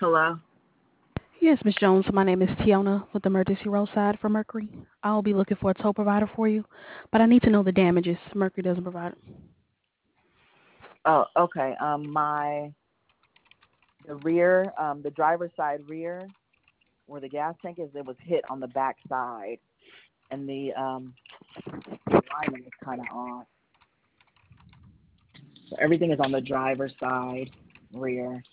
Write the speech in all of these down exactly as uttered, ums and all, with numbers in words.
Hello? Yes, Miss Jones. My name is Tiona with Emergency Roadside for Mercury. I'll be looking for a tow provider for you, but I need to know the damages. Mercury doesn't provide it. Oh, okay. Um, my the rear, um, the driver's side rear, where the gas tank is, it was hit on the back side, and the um the alignment is kind of off. So everything is on the driver's side rear.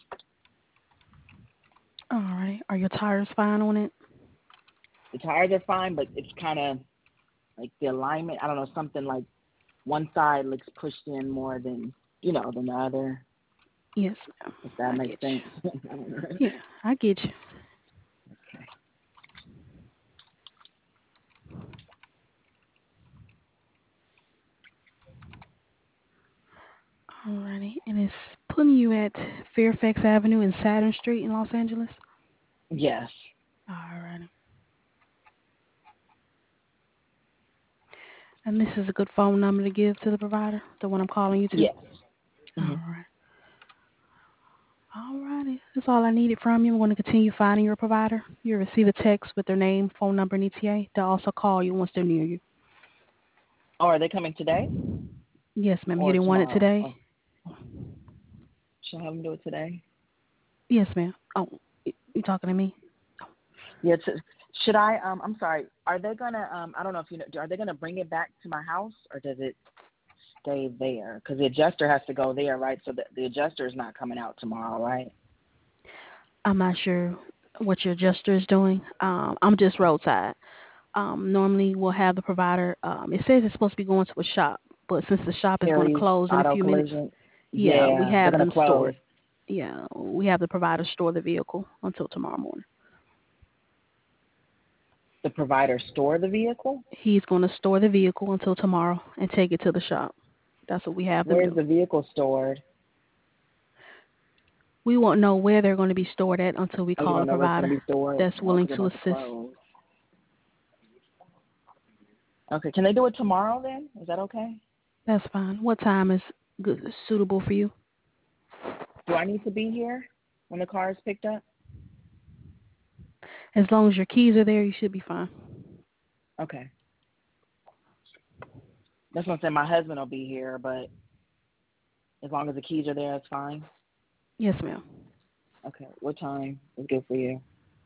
All right. Are your tires fine on it? The tires are fine, but it's kind of like the alignment. I don't know, something like one side looks pushed in more than you know than the other. Yes, ma'am. If that I makes get sense. you. Yeah, I get you. Alrighty. And it's putting you at Fairfax Avenue and Saturn Street in Los Angeles? Yes. Alrighty. And this is a good phone number to give to the provider, the one I'm calling you to? Yes. hmm Alright. Alrighty. That's all I needed from you. I'm going to continue finding your provider. You'll receive a text with their name, phone number, and E T A. They'll also call you once they're near you. Oh, are they coming today Yes, ma'am. You or didn't want it tomorrow? today? Oh, should I have them do it today? Yes, ma'am. Oh, y- you talking to me? Yeah. It's, should I? Um, I'm sorry. Are they gonna? Um, I don't know if you know. Are they gonna bring it back to my house or does it stay there? Because the adjuster has to go there, right? So the, the adjuster is not coming out tomorrow, right? I'm not sure what your adjuster is doing. Um, I'm just roadside. Um, normally we'll have the provider. Um, it says it's supposed to be going to a shop, but since the shop is going to Harry's close in a Auto few minutes, Collision. yeah, we Yeah, they're have gonna them close. stored. Yeah, we have the provider store the vehicle until tomorrow morning. The provider store the vehicle. He's going to store the vehicle until tomorrow and take it to the shop. That's what we have them Where's do. the vehicle stored? We won't know where they're going to be stored at until we Oh, you call a don't know where it's gonna provider be stored. that's Oh, willing because they're to about to assist. close. Okay, can they do it tomorrow then? Is that okay? That's fine. What time is good, suitable for you? Do I need to be here when the car is picked up? As long as your keys are there, you should be fine. Okay. That's what I'm saying. My husband will be here, but as long as the keys are there, it's fine. Yes, ma'am. Okay. What time is good for you?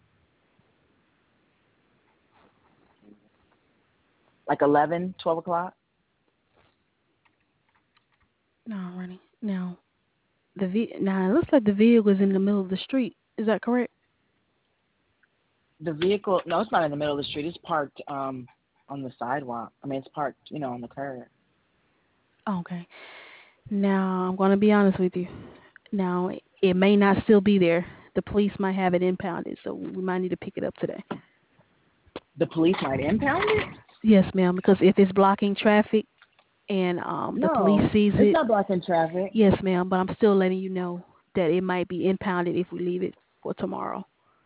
Like eleven, twelve o'clock? Alrighty. Now, the ve- now it looks like the vehicle is in the middle of the street. Is that correct? The vehicle, no, it's not in the middle of the street. It's parked um on the sidewalk. I mean, it's parked, you know, on the curb. Okay. Now, I'm going to be honest with you. Now, it may not still be there. The police might have it impounded, so we might need to pick it up today. The police might impound it? Yes, ma'am, because if it's blocking traffic and um, the police No, sees it's it, not blocking traffic. yes, ma'am, but I'm still letting you know that it might be impounded if we leave it for tomorrow.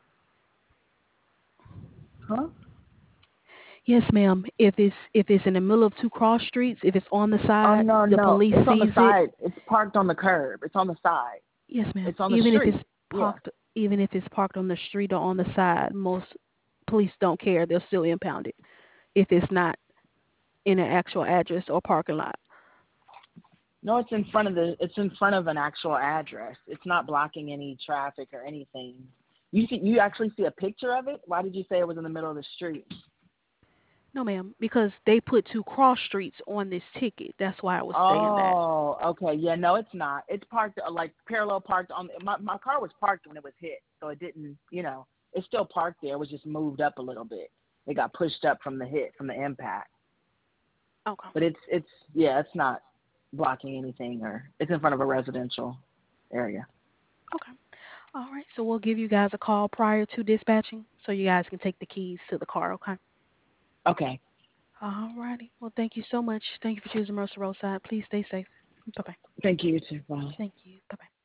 Huh? Yes, ma'am. If it's if it's in the middle of two cross streets, if it's on the Oh side, no, the no, police it's on the sees it. side. It's parked on the curb. It's on the side. Yes, ma'am. It's on the Even if it's street. Yeah. parked, even if it's parked on the street or on the side, most police don't care. They'll still impound it if it's not in an actual address or parking lot. No, it's in front of the. It's in front of an actual address. It's not blocking any traffic or anything. You see, you actually see a picture of it. Why did you say it was in the middle of the street? No, ma'am, because they put two cross streets on this ticket. That's why I was saying that. Oh, okay. Yeah, no, it's not. It's parked uh, like parallel parked on. My my car was parked when it was hit, so it didn't. You know, it's still parked there. It was just moved up a little bit. It got pushed up from the hit, from the impact. Okay. But it's it's yeah, it's not blocking anything, or it's in front of a residential area. Okay. All right. So we'll give you guys a call prior to dispatching so you guys can take the keys to the car, okay? Okay. All righty. Well, thank you so much. Thank you for choosing Mercer Roadside. Please stay safe. Bye-bye. Thank you. You too. Bye. Thank you. Bye-bye.